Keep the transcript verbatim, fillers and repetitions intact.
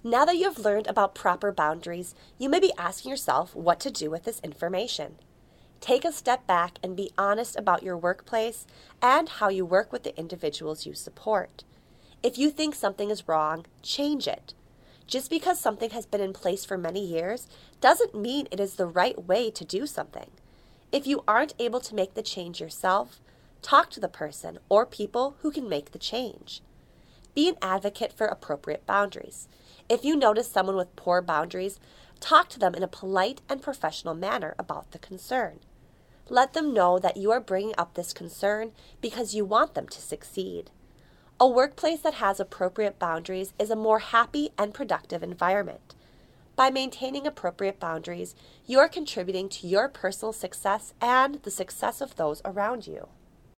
Now that you have learned about proper boundaries, you may be asking yourself what to do with this information. Take a step back and be honest about your workplace and how you work with the individuals you support. If you think something is wrong, change it. Just because something has been in place for many years doesn't mean it is the right way to do something. If you aren't able to make the change yourself, talk to the person or people who can make the change. Be an advocate for appropriate boundaries. If you notice someone with poor boundaries, talk to them in a polite and professional manner about the concern. Let them know that you are bringing up this concern because you want them to succeed. A workplace that has appropriate boundaries is a more happy and productive environment. By maintaining appropriate boundaries, you are contributing to your personal success and the success of those around you.